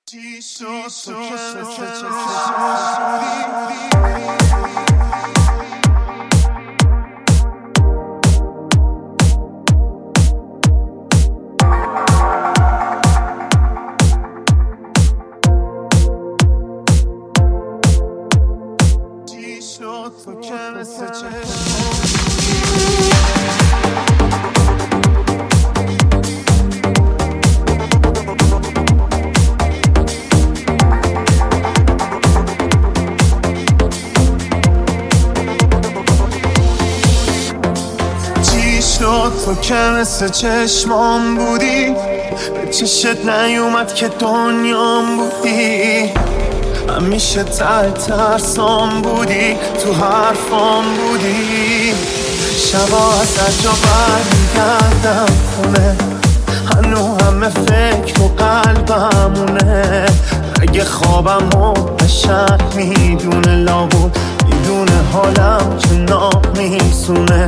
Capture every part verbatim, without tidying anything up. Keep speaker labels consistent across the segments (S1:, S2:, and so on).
S1: تو که مثل چشمام بودی، به چشت نیومد که دنیام بودی. همیشه ته ترسام بودی، تو حرفام بودی. شبا از جا برمیگردم خونه، هنو همه فکر و قلبمونه. اگه خوابم و بشر میدونه، لابود میدونه حالم که نامیسونه.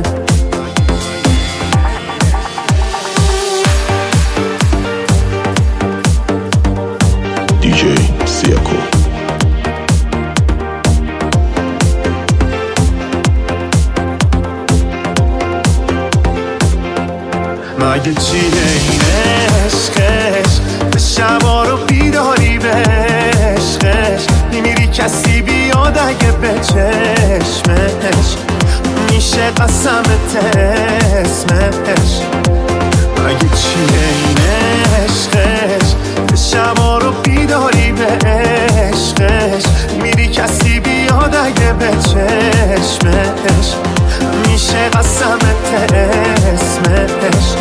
S2: سیاکو
S1: مگه چیه این عشقش، به شبا رو بیداری به عشقش. میمیری کسی بیاد اگه به چشمش، میشه قسمت اسمش. مگه چیه این عشقش، به شبا رو بیداری به عشقش. میری کسی بیاد اگه به چشمش، میشه قسمت اسمش.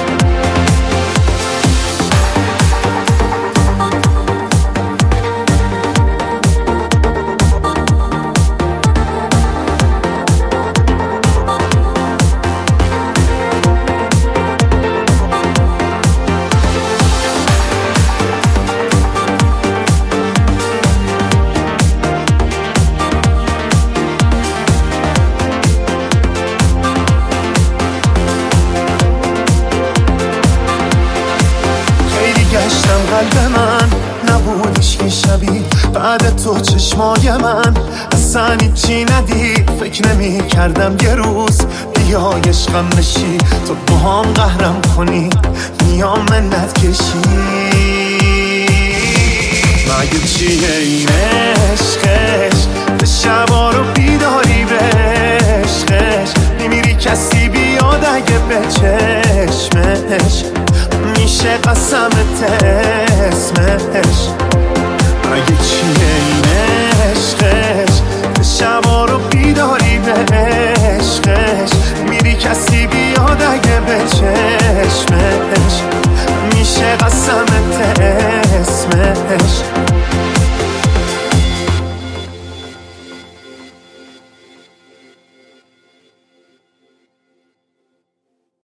S1: گشتم قلب من نبودش که شبیه بعد تو چشمای من اصلا هیچی ندید. فکر نمی کردم یه روز بیای عشقم بشی، تو با هم قهرم کنی میام منت کشی. مگه چیه این عشقش، به شبا رو بیداری به عشقش. میمیری کسی بیاد اگه به چشمش، میشه قسمت